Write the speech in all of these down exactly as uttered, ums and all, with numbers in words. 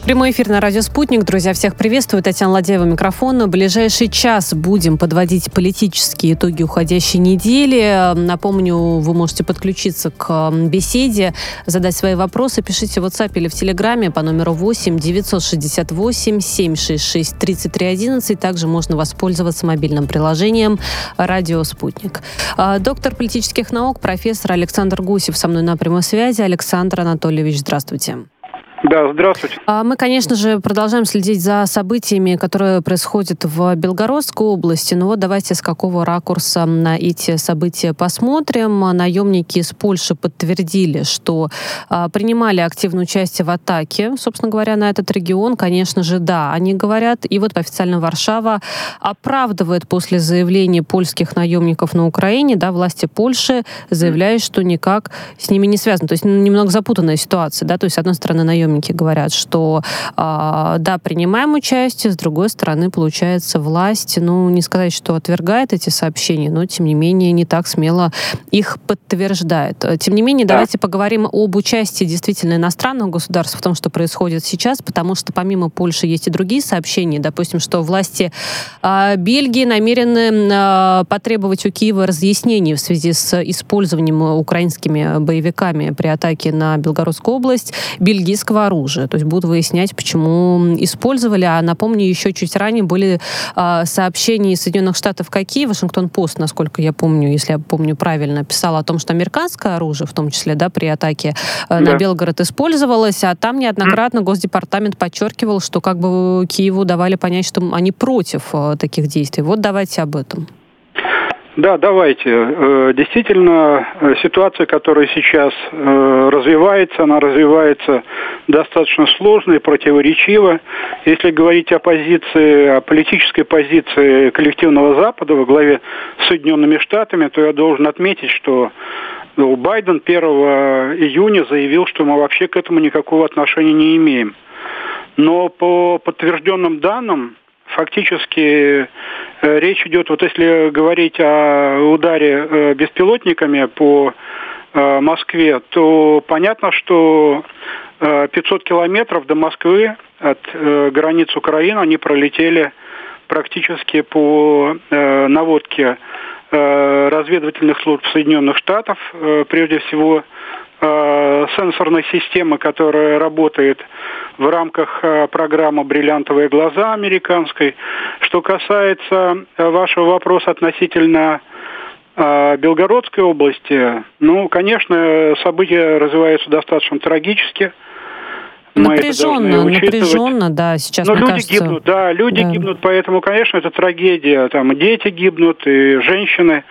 Прямой эфир на радио «Спутник». Друзья, всех приветствую. Татьяна Ладеева, микрофон. В ближайший час будем подводить политические итоги уходящей недели. Напомню, вы можете подключиться к беседе, задать свои вопросы. Пишите в WhatsApp или в Телеграме по номеру восемь девятьсот шестьдесят восемь семьсот шестьдесят шесть тридцать три одиннадцать. Также можно воспользоваться мобильным приложением «Радио Спутник». Доктор политических наук, профессор Александр Гусев со мной на прямой связи. Александр Анатольевич, здравствуйте. Да, здравствуйте. Мы, конечно же, продолжаем следить за событиями, которые происходят в Белгородской области. Но вот давайте с какого ракурса на эти события посмотрим. Наемники из Польши подтвердили, что а, принимали активное участие в атаке, собственно говоря, на этот регион. Конечно же, да, они говорят. И вот официально Варшава оправдывает после заявления польских наемников на Украине, да, власти Польши заявляют, что никак с ними не связано. То есть немного запутанная ситуация, да, то есть, с одной стороны, наемники говорят, что э, да, принимаем участие, с другой стороны, получается, власть, ну, не сказать, что отвергает эти сообщения, но, тем не менее, не так смело их подтверждает. Тем не менее, да. Давайте поговорим об участии действительно иностранных государств в том, что происходит сейчас, потому что помимо Польши есть и другие сообщения, допустим, что власти э, Бельгии намерены э, потребовать у Киева разъяснений в связи с использованием украинскими боевиками при атаке на Белгородскую область бельгийского оружия. То есть будут выяснять, почему использовали. А напомню, еще чуть ранее были э, сообщения из Соединенных Штатов, какие Вашингтон-Пост, насколько я помню, если я помню правильно, писал о том, что американское оружие, в том числе, да, при атаке э, да. на Белгород использовалось, а там неоднократно Госдепартамент подчеркивал, что как бы Киеву давали понять, что они против э, таких действий. Вот давайте об этом. Да, давайте. Действительно, ситуация, которая сейчас развивается, она развивается достаточно сложно и противоречиво. Если говорить о позиции, о политической позиции коллективного Запада во главе с Соединенными Штатами, то я должен отметить, что Байден первого июня заявил, что мы вообще к этому никакого отношения не имеем. Но по подтвержденным данным, фактически э, речь идет, вот если говорить о ударе э, беспилотниками по э, Москве, то понятно, что э, пятьсот километров до Москвы от э, границ Украины они пролетели практически по э, наводке э, разведывательных служб Соединенных Штатов, э, прежде всего э, сенсорной системы, которая работает в рамках э, программы «Бриллиантовые глаза» американской. Что касается э, вашего вопроса относительно э, Белгородской области, ну, конечно, события развиваются достаточно трагически. Напряженно, напряженно, да, сейчас, Но мне люди кажется... гибнут, да, люди да. гибнут, поэтому, конечно, это трагедия. Там дети гибнут, и женщины.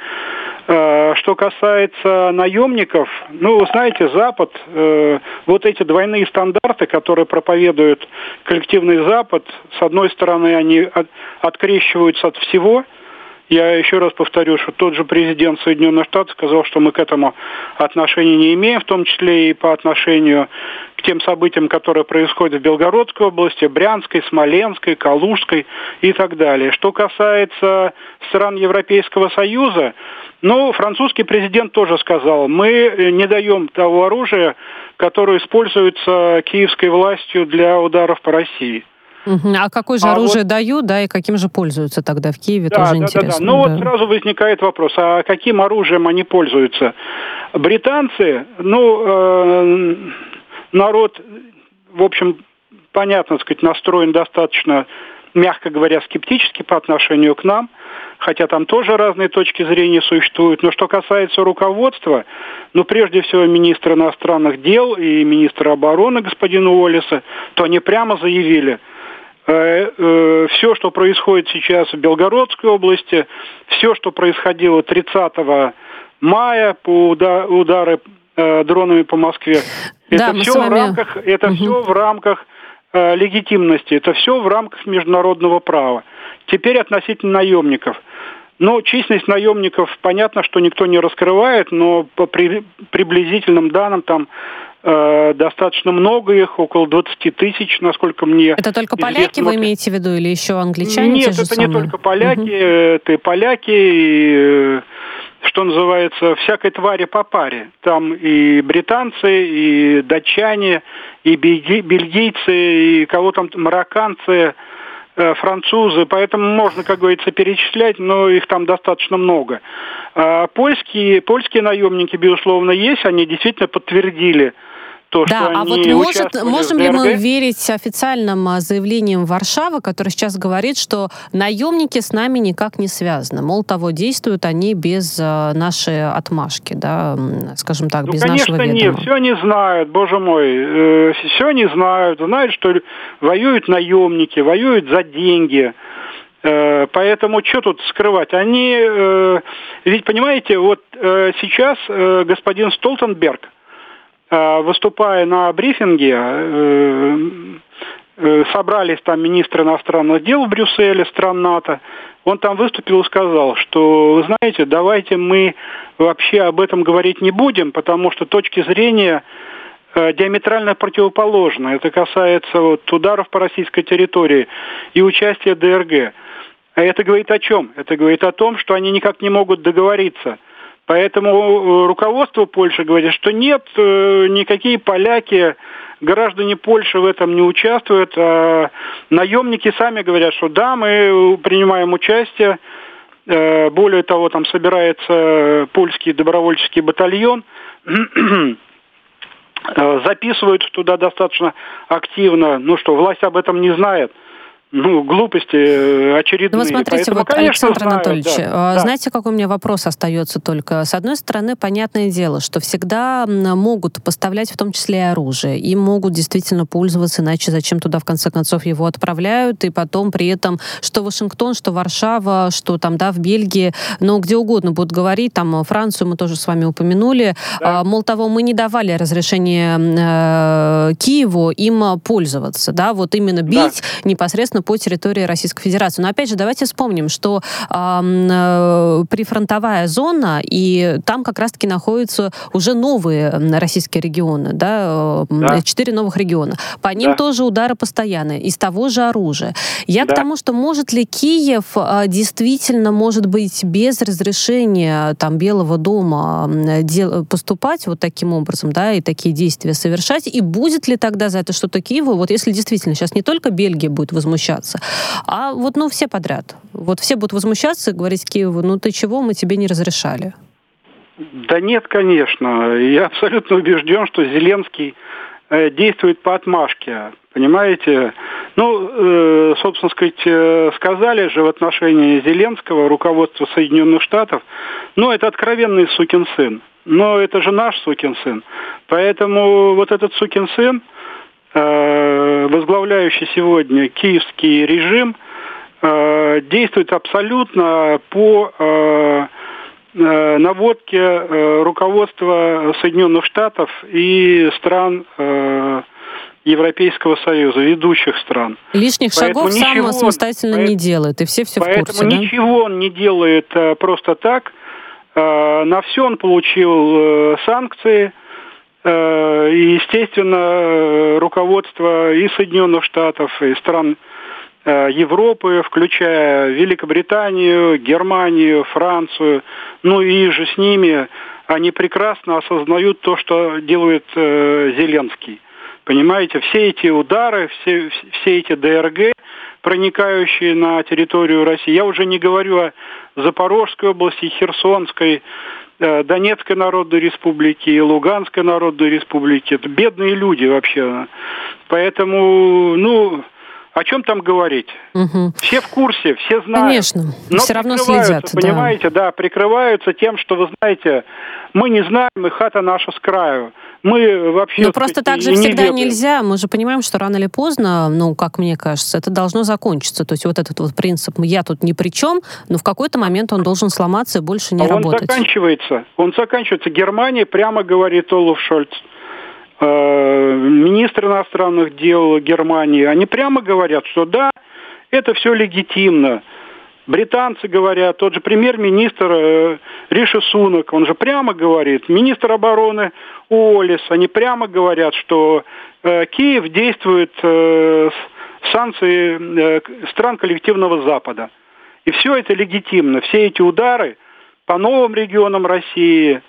Что касается наемников, ну, вы знаете, Запад, э, вот эти двойные стандарты, которые проповедует коллективный Запад, с одной стороны, они от, открещиваются от всего. Я еще раз повторю, что тот же президент Соединенных Штатов сказал, что мы к этому отношения не имеем, в том числе и по отношению к тем событиям, которые происходят в Белгородской области, Брянской, Смоленской, Калужской и так далее. Что касается стран Европейского Союза, ну, французский президент тоже сказал, мы не даем того оружия, которое используется киевской властью для ударов по России. Uh-huh. А какое же а оружие вот... дают, да, и каким же пользуются тогда в Киеве, да, тоже да, интересно. Да, да. Ну да. Вот сразу возникает вопрос, а каким оружием они пользуются? Британцы, ну, э, народ, в общем, понятно, так сказать, настроен достаточно, мягко говоря, скептически по отношению к нам, хотя там тоже разные точки зрения существуют. Но что касается руководства, ну, прежде всего, министра иностранных дел и министра обороны господина Уоллеса, то они прямо заявили, все, что происходит сейчас в Белгородской области, все, что происходило тридцатого мая по удары э, дронами по Москве, да, это все вами... в рамках, это угу. все в рамках э, легитимности, это все в рамках международного права. Теперь относительно наемников. Ну, численность наемников, понятно, что никто не раскрывает, но по при, приблизительным данным там э, достаточно много их, около двадцать тысяч, насколько мне Это только известно. Поляки вы имеете в виду или еще англичане? Нет, те же это самые? не только поляки, угу. это и поляки, и что называется, всякой твари по паре. Там и британцы, и датчане, и бельгийцы, и кого там, марокканцы, французы. Поэтому можно, как говорится, перечислять, но их там достаточно много. А польские, польские наемники, безусловно, есть. Они действительно подтвердили то, да, что а они вот может, можем в ли мы верить официальным заявлениям Варшавы, который сейчас говорит, что наемники с нами никак не связаны? Мол, того действуют они без нашей отмашки, да, скажем так, ну, без конечно, нашего ведома. Нет, все они знают, боже мой, все они знают, знают, что воюют наемники, воюют за деньги. Поэтому что тут скрывать? Они, ведь понимаете, вот сейчас господин Столтенберг, выступая на брифинге, собрались там министры иностранных дел в Брюсселе, стран НАТО, он там выступил и сказал, что, вы знаете, давайте мы вообще об этом говорить не будем, потому что точки зрения диаметрально противоположны. Это касается вот ударов по российской территории и участия ДРГ. А это говорит о чем? Это говорит о том, что они никак не могут договориться. Поэтому руководство Польши говорит, что нет, никакие поляки, граждане Польши в этом не участвуют. А наемники сами говорят, что да, мы принимаем участие. Более того, там собирается польский добровольческий батальон. Записывают туда достаточно активно. Ну что, власть об этом не знает. Ну, глупости очередные. Ну вот смотрите, Поэтому, вот, конечно, Александр знают, Анатольевич, да, знаете, какой у меня вопрос остается только? С одной стороны, понятное дело, что всегда могут поставлять в том числе и оружие, и могут действительно пользоваться, иначе зачем туда в конце концов его отправляют, и потом при этом, что Вашингтон, что Варшава, что там, да, в Бельгии, ну, где угодно будут говорить, там, Францию мы тоже с вами упомянули, да. Мол, того, мы не давали разрешения э, Киеву им пользоваться, да, вот именно бить да. непосредственно по территории Российской Федерации. Но опять же, давайте вспомним, что э, э, прифронтовая зона, и там как раз-таки находятся уже новые российские регионы, да, да. четыре новых региона. По ним да. тоже удары постоянные, из того же оружия. Я да. к тому, что может ли Киев э, действительно, может быть, без разрешения там Белого дома э, дел, поступать вот таким образом, да, и такие действия совершать, и будет ли тогда за это что-то Киеву, вот если действительно сейчас не только Бельгия будет возмущаться, а вот, ну, все подряд. Вот все будут возмущаться и говорить Киеву, ну, ты чего, мы тебе не разрешали. Да нет, конечно. Я абсолютно убежден, что Зеленский э, действует по отмашке. Понимаете? Ну, э, собственно сказать, э, сказали же в отношении Зеленского руководство Соединенных Штатов, ну, это откровенный сукин сын. Но это же наш сукин сын. Поэтому вот этот сукин сын, возглавляющий сегодня киевский режим, действует абсолютно по наводке руководства Соединенных Штатов и стран Европейского Союза, ведущих стран. Лишних поэтому шагов сам самостоятельно он, не делает, и все все в курсе, поэтому да? ничего он не делает просто так. На все он получил санкции. И, естественно, руководство и Соединенных Штатов, и стран Европы, включая Великобританию, Германию, Францию, ну и же с ними, они прекрасно осознают то, что делает Зеленский. Понимаете, все эти удары, все, все эти ДРГ, проникающие на территорию России, я уже не говорю о Запорожской области, Херсонской, Донецкой Народной Республики и Луганской Народной Республики. Это бедные люди вообще. Поэтому, ну, о чем там говорить? Угу. Все в курсе, все знают. Конечно, но все равно следят. Понимаете, да. да, прикрываются тем, что, вы знаете, мы не знаем, и хата наша с краю. Мы вообще... Но просто так же всегда не нельзя. Мы же понимаем, что рано или поздно, ну, как мне кажется, это должно закончиться. То есть вот этот вот принцип «я тут ни при чем», но в какой-то момент он должен сломаться и больше не он работать. Он заканчивается. Он заканчивается. Германия прямо говорит Олаф Шольц, э, министр иностранных дел Германии, они прямо говорят, что да, это все легитимно. Британцы говорят, тот же премьер-министр э, Риши Сунак, он же прямо говорит, министр обороны Уоллес, они прямо говорят, что э, Киев действует э, санкции э, стран коллективного Запада. И все это легитимно. Все эти удары по новым регионам России,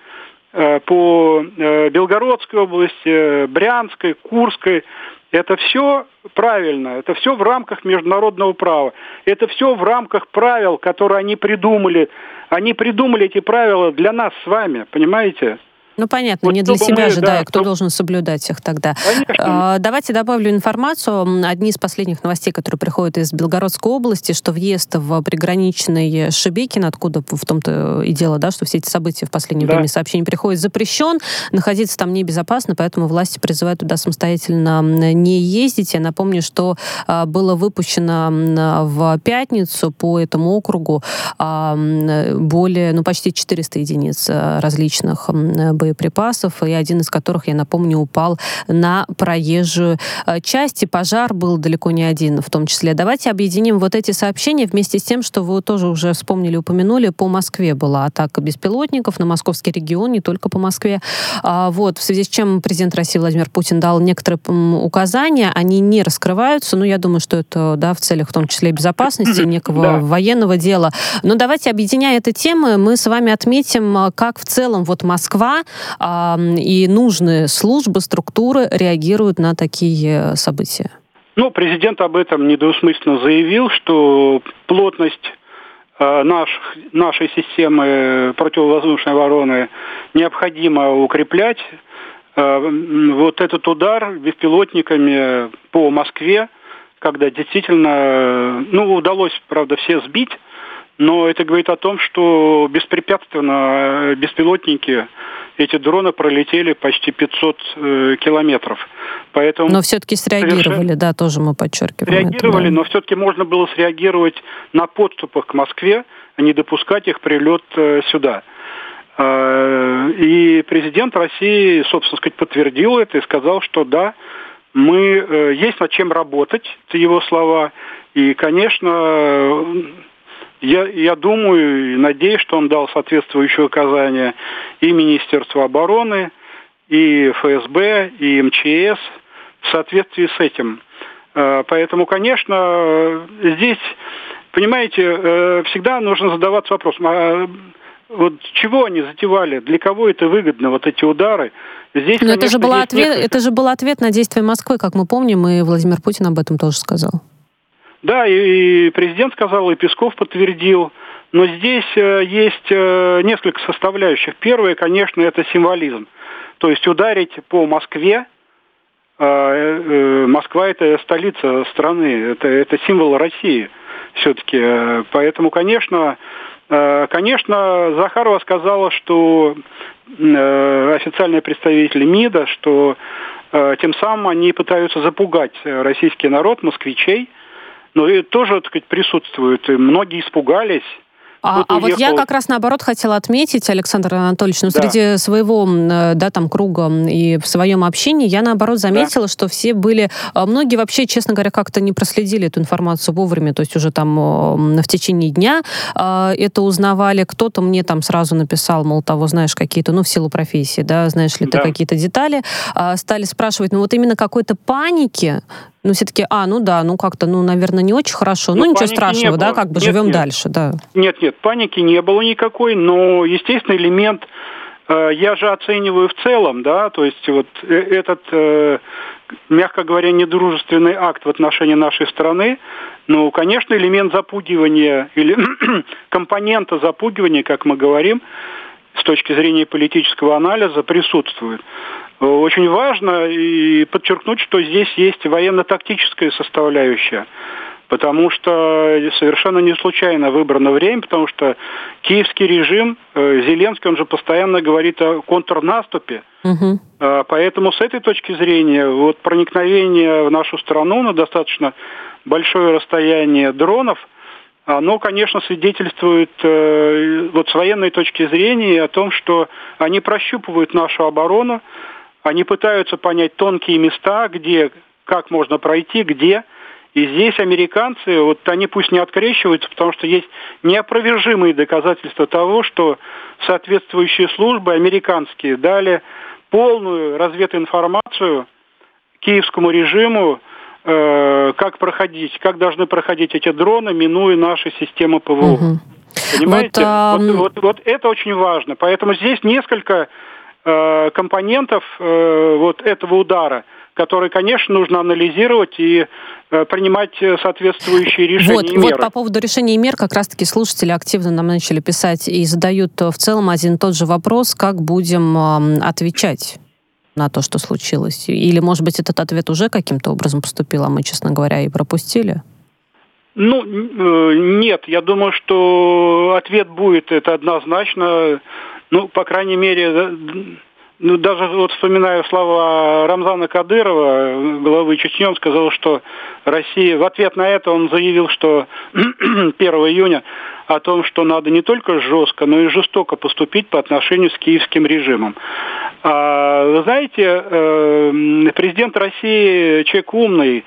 по Белгородской области, Брянской, Курской. Это все правильно, это все в рамках международного права. Это все в рамках правил, которые они придумали. Они придумали эти правила для нас с вами, понимаете? Ну, понятно, вот не для себя мы, же, да, да, кто чтобы... должен соблюдать их тогда. А, давайте добавлю информацию. Одни из последних новостей, которые приходят из Белгородской области, что въезд в приграничный Шебекино, откуда в том-то и дело, да, что все эти события в последнее да. время сообщений приходят, запрещен. Находиться там небезопасно, поэтому власти призывают туда самостоятельно не ездить. Я напомню, что а, было выпущено в пятницу по этому округу а, более, ну, почти четыреста единиц различных боеприпасов, боеприпасов, и один из которых, я напомню, упал на проезжую часть, и пожар был далеко не один в том числе. Давайте объединим вот эти сообщения вместе с тем, что вы тоже уже вспомнили, упомянули, по Москве была атака беспилотников на московский регион, не только по Москве. А вот, в связи с чем президент России Владимир Путин дал некоторые указания, они не раскрываются, но я думаю, что это, да, в целях в том числе безопасности, некого да. военного дела. Но давайте, объединяя эти темы, мы с вами отметим, как в целом вот Москва и нужные службы, структуры реагируют на такие события? Ну, президент об этом недвусмысленно заявил, что плотность э, наш, нашей системы противовоздушной обороны необходимо укреплять. Э, вот этот удар беспилотниками по Москве, когда действительно, ну, удалось, правда, все сбить, но это говорит о том, что беспрепятственно беспилотники, эти дроны пролетели почти пятьсот э, километров. Поэтому но все-таки среагировали, совершенно... да, тоже мы подчеркиваем. Среагировали, это, да. но все-таки можно было среагировать на подступах к Москве, а не допускать их прилет э, сюда. Э, и президент России, собственно сказать, подтвердил это и сказал, что да, мы, э, есть над чем работать, это его слова. И, конечно... Я, я думаю и надеюсь, что он дал соответствующие указания и Министерству обороны, и эф эс бэ, и эм че эс в соответствии с этим. Поэтому, конечно, здесь, понимаете, всегда нужно задаваться вопросом, а вот чего они затевали, для кого это выгодно, вот эти удары? Здесь, Но конечно, это же, был ответ, несколько... это же был ответ на действия Москвы, как мы помним, и Владимир Путин об этом тоже сказал. Да, и президент сказал, и Песков подтвердил, но здесь есть несколько составляющих. Первое, конечно, это символизм. То есть ударить по Москве, Москва – это столица страны, это, это символ России все-таки. Поэтому, конечно, конечно, Захарова сказала, что официальные представители МИДа, что тем самым они пытаются запугать российский народ, москвичей. Но это тоже, так сказать, присутствует. И многие испугались. А, а вот я как раз наоборот хотела отметить, Александр Анатольевич, ну, да. среди своего, да, там, круга и в своем общении я, наоборот, заметила, да. что все были... Многие вообще, честно говоря, как-то не проследили эту информацию вовремя, то есть уже там в течение дня это узнавали. Кто-то мне там сразу написал, мол, того, знаешь, какие-то, ну, в силу профессии, да, знаешь ли ты да. какие-то детали. Стали спрашивать, ну, вот именно какой-то паники, ну, все-таки, а, ну да, ну как-то, ну, наверное, не очень хорошо. Ну, ну ничего страшного, да, как бы нет, живем нет. дальше, да. Нет, нет, паники не было никакой, но, естественно, элемент, э, я же оцениваю в целом, да, то есть вот э, этот, э, мягко говоря, недружественный акт в отношении нашей страны, ну, конечно, элемент запугивания, или компонента запугивания, как мы говорим, с точки зрения политического анализа присутствует. Очень важно и подчеркнуть, что здесь есть военно-тактическая составляющая, потому что совершенно не случайно выбрано время, потому что киевский режим, Зеленский, он же постоянно говорит о контрнаступе. Угу. Поэтому с этой точки зрения вот проникновение в нашу страну на достаточно большое расстояние дронов, оно, конечно, свидетельствует э, вот с военной точки зрения о том, что они прощупывают нашу оборону, они пытаются понять тонкие места, где, как можно пройти, где. И здесь американцы, вот они пусть не открещиваются, потому что есть неопровержимые доказательства того, что соответствующие службы американские дали полную развединформацию киевскому режиму, как проходить, как должны проходить эти дроны, минуя наши системы ПВО. Угу. Понимаете? Вот, а... вот, вот, вот это очень важно. Поэтому здесь несколько э, компонентов э, вот этого удара, которые, конечно, нужно анализировать и э, принимать соответствующие решения вот, и меры. Вот по поводу решений и мер как раз-таки слушатели активно нам начали писать и задают в целом один и тот же вопрос, как будем э, отвечать на то, что случилось. Или, может быть, этот ответ уже каким-то образом поступил, а мы, честно говоря, и пропустили? Ну, нет, я думаю, что ответ будет, это однозначно, ну, по крайней мере, ну, даже вот вспоминаю слова Рамзана Кадырова, главы Чечни, он сказал, что Россия, в ответ на это он заявил, что первого июня о том, что надо не только жестко, но и жестоко поступить по отношению с киевским режимом. А, вы знаете, президент России человек умный,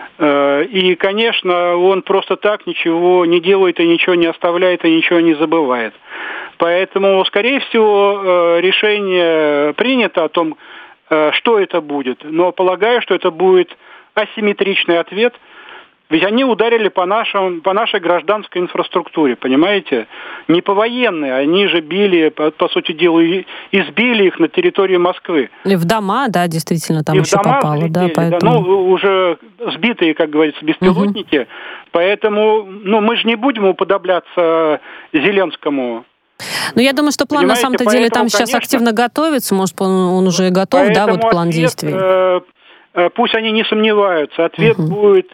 и, конечно, он просто так ничего не делает и ничего не оставляет и ничего не забывает. Поэтому, скорее всего, решение принято о том, что это будет. Но полагаю, что это будет асимметричный ответ. Ведь они ударили по, нашим, по нашей гражданской инфраструктуре, понимаете? Не по военной, они же били, по, по сути дела, избили их на территории Москвы. И в дома, да, действительно, там и еще в дома попало. Залетели, да, поэтому... да, ну, уже сбитые, как говорится, беспилотники. Угу. Поэтому, ну, мы же не будем уподобляться Зеленскому. Ну, я думаю, что план, понимаете, на самом-то поэтому, деле там сейчас конечно, активно готовится. Может, он, он уже готов, да, вот план ответ, действий? Э, э, пусть они не сомневаются. Ответ угу. будет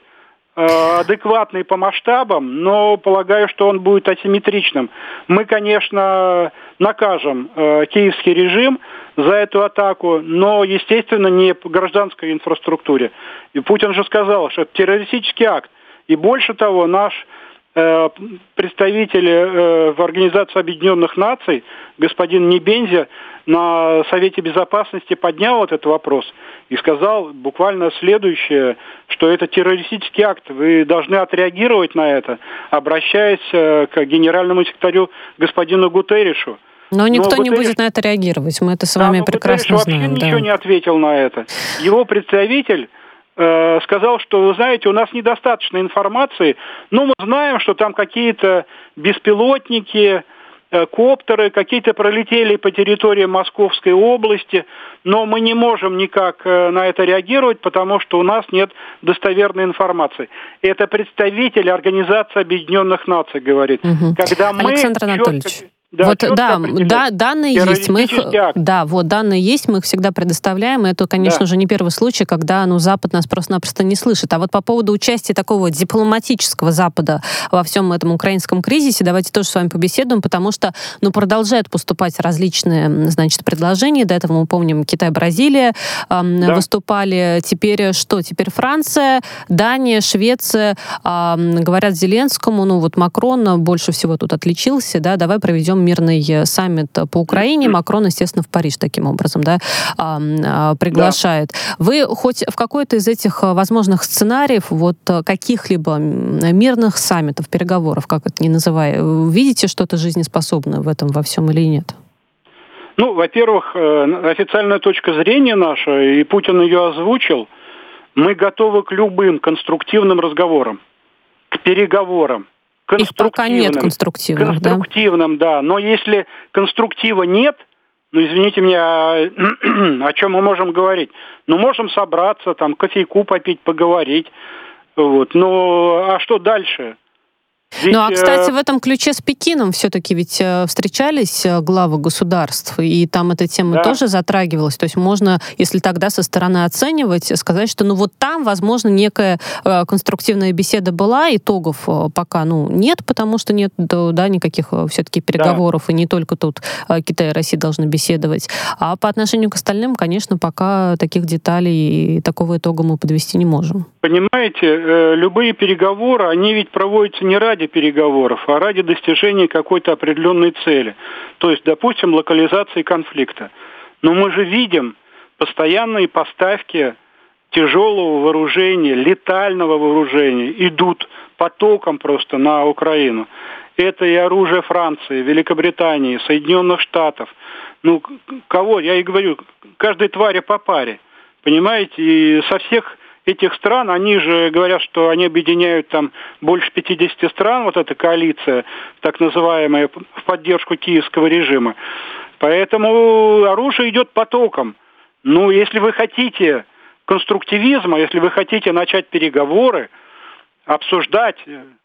адекватный по масштабам, но полагаю, что он будет асимметричным. Мы, конечно, накажем э, киевский режим за эту атаку, но, естественно, не по гражданской инфраструктуре. И Путин же сказал, что это террористический акт. И больше того, наш э, представитель э, в Организации Объединенных Наций, господин Небензя, на Совете Безопасности поднял этот вопрос и сказал буквально следующее, что это террористический акт, вы должны отреагировать на это, обращаясь к генеральному секретарю господину Гутерришу. Но никто но Гутерриш... не будет на это реагировать, мы это с вами да, прекрасно Гутерриш знаем. вообще да. ничего не ответил на это. Его представитель э, сказал, что, вы знаете, у нас недостаточно информации, но мы знаем, что там какие-то беспилотники, коптеры какие-то пролетели по территории Московской области, но мы не можем никак на это реагировать, потому что у нас нет достоверной информации. Это представитель Организации Объединенных Наций говорит. Угу. Когда мы Александр Анатольевич. четко... Да, вот, да, да, данные есть, мы их, акт. да, вот данные есть, мы их всегда предоставляем, и это, конечно да. же, не первый случай, когда, ну, Запад нас просто-напросто не слышит. А вот по поводу участия такого дипломатического Запада во всем этом украинском кризисе, давайте тоже с вами побеседуем, потому что, ну, продолжают поступать различные, значит, предложения. До этого мы помним, Китай, Бразилия э, да. выступали. Теперь что? Теперь Франция, Дания, Швеция э, говорят Зеленскому, ну, вот Макрон больше всего тут отличился, да, давай проведем мирный саммит по Украине. Макрон, естественно, в Париж таким образом, да, приглашает. Да. Вы хоть в какой-то из этих возможных сценариев, вот каких-либо мирных саммитов, переговоров, как это ни называй, видите что-то жизнеспособное в этом во всем или нет? Ну, во-первых, официальная точка зрения наша, и Путин ее озвучил, мы готовы к любым конструктивным разговорам, к переговорам. Их пока нет конструктивных, конструктивным, да? да. Но если конструктива нет, ну, извините меня, о чем мы можем говорить? Ну, можем собраться, там, кофейку попить, поговорить. Вот. Ну, а что дальше? Ведь, ну, а, кстати, в этом ключе с Пекином все-таки ведь встречались главы государств, и там эта тема да. тоже затрагивалась. То есть можно, если тогда со стороны оценивать, сказать, что ну вот там, возможно, некая э, конструктивная беседа была, итогов пока ну нет, потому что нет да, никаких все-таки переговоров, да. и не только тут э, Китай и Россия должны беседовать. А по отношению к остальным, конечно, пока таких деталей и такого итога мы подвести не можем. Понимаете, э, любые переговоры, они ведь проводятся не ради переговоров, а ради достижения какой-то определенной цели. То есть, допустим, локализации конфликта. Но мы же видим постоянные поставки тяжелого вооружения, летального вооружения идут потоком просто на Украину. Это и оружие Франции, Великобритании, Соединенных Штатов. Ну, кого? Я и говорю, каждой твари по паре. Понимаете? И со всех этих стран, они же говорят, что они объединяют там больше пятидесяти стран, вот эта коалиция, так называемая, в поддержку киевского режима. Поэтому оружие идет потоком. Ну, если вы хотите конструктивизма, если вы хотите начать переговоры, обсуждать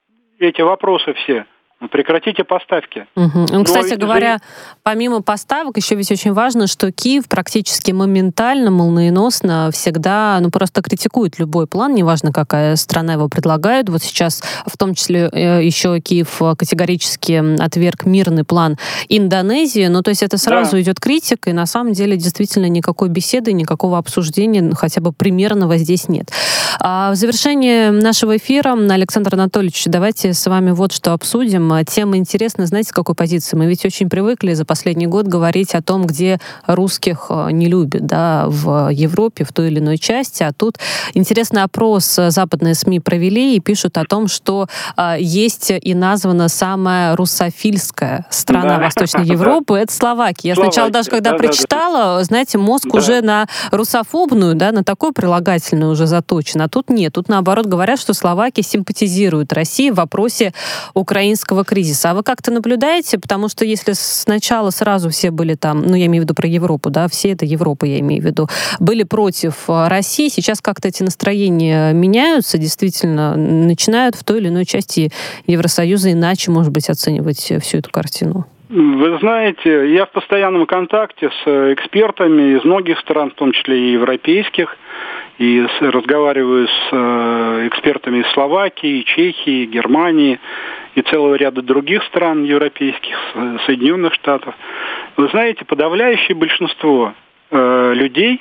эти вопросы все, прекратите поставки. Угу. Ну, кстати Но, говоря, помимо поставок, еще ведь очень важно, что Киев практически моментально, молниеносно всегда, ну, просто критикует любой план, неважно, какая страна его предлагает. Вот сейчас, в том числе, еще Киев категорически отверг мирный план Индонезии. Ну, то есть это сразу да. идет критика, и на самом деле действительно никакой беседы, никакого обсуждения, хотя бы примерного здесь нет. А в завершении нашего эфира, Александр Анатольевич, давайте с вами вот что обсудим. Тема интересна, знаете, с какой позиции? Мы ведь очень привыкли за последний год говорить о том, где русских не любят, да, в Европе, в той или иной части. А тут интересный опрос западные СМИ провели и пишут о том, что а, есть и названа самая русофильская страна да. Восточной Европы. Это Словакия. Я Словакия. Сначала даже, когда да, прочитала, да, да. знаете, мозг да. уже на русофобную, да, на такое прилагательное уже заточен. А тут нет. Тут, наоборот, говорят, что Словакия симпатизирует России в вопросе украинского кризиса. А вы как-то наблюдаете? Потому что если сначала сразу все были там, ну, я имею в виду про Европу, да, все это Европа, я имею в виду, были против России, сейчас как-то эти настроения меняются, действительно, начинают в той или иной части Евросоюза иначе, может быть, оценивать всю эту картину. Вы знаете, я в постоянном контакте с экспертами из многих стран, в том числе и европейских, и разговариваю с экспертами из Словакии, Чехии, Германии и целого ряда других стран европейских, Соединенных Штатов. Вы знаете, подавляющее большинство э, людей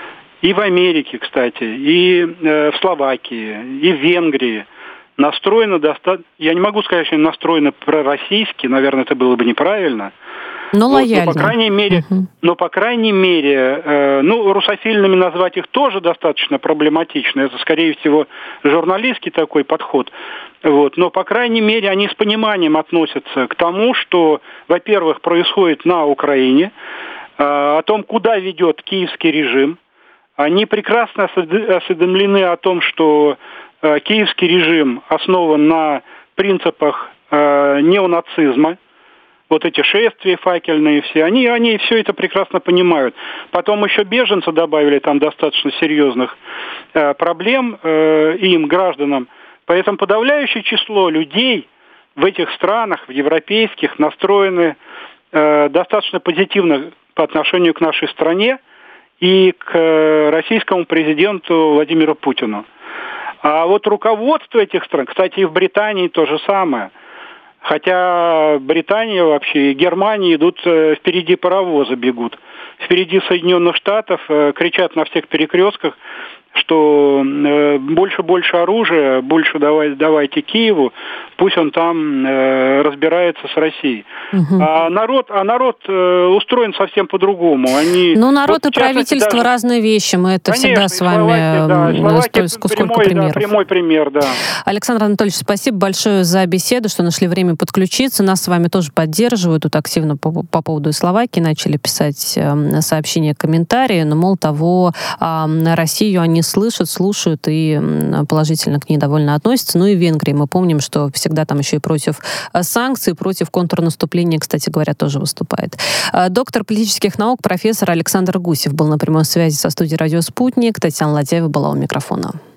и в Америке, кстати, и э, в Словакии, и в Венгрии настроено достаточно... Я не могу сказать, что они настроены пророссийски, наверное, это было бы неправильно. Но лояльно. Вот, но, по крайней мере, uh-huh. но, по крайней мере э, ну, русофильными назвать их тоже достаточно проблематично. Это, скорее всего, журналистский такой подход. Вот. Но, по крайней мере, они с пониманием относятся к тому, что, во-первых, происходит на Украине, э, о том, куда ведет киевский режим. Они прекрасно осведомлены о том, что э, киевский режим основан на принципах э, неонацизма. Вот эти шествия факельные все, они, они все это прекрасно понимают. Потом еще беженцы добавили там достаточно серьезных э, проблем э, им, гражданам. Поэтому подавляющее число людей в этих странах, в европейских, настроены э, достаточно позитивно по отношению к нашей стране и к э, российскому президенту Владимиру Путину. А вот руководство этих стран, кстати, и в Британии то же самое. Хотя Британия вообще и Германия идут э, впереди паровоза, бегут. Впереди Соединенных Штатов э, кричат на всех перекрестках, что э, больше-больше оружия, больше давай, давайте Киеву, пусть он там э, разбирается с Россией. Угу. А народ, а народ э, устроен совсем по-другому. Они, ну, народ вот, и правительство даже... разные вещи, мы это конечно, всегда с вами Словакия, да, Словакия, сколько прямой, примеров. Да, прямой пример, да. Александр Анатольевич, спасибо большое за беседу, что нашли время подключиться. Нас с вами тоже поддерживают, тут активно по, по поводу Словакии начали писать э, сообщения, комментарии, но, мол, того, э, Россию они слышат, слушают и положительно к ней довольно относятся. Ну и в Венгрии мы помним, что всегда там еще и против санкций, против контрнаступления, кстати говоря, тоже выступает. Доктор политических наук, профессор Александр Гусев был на прямой связи со студией «Радио Спутник». Татьяна Ладяева была у микрофона.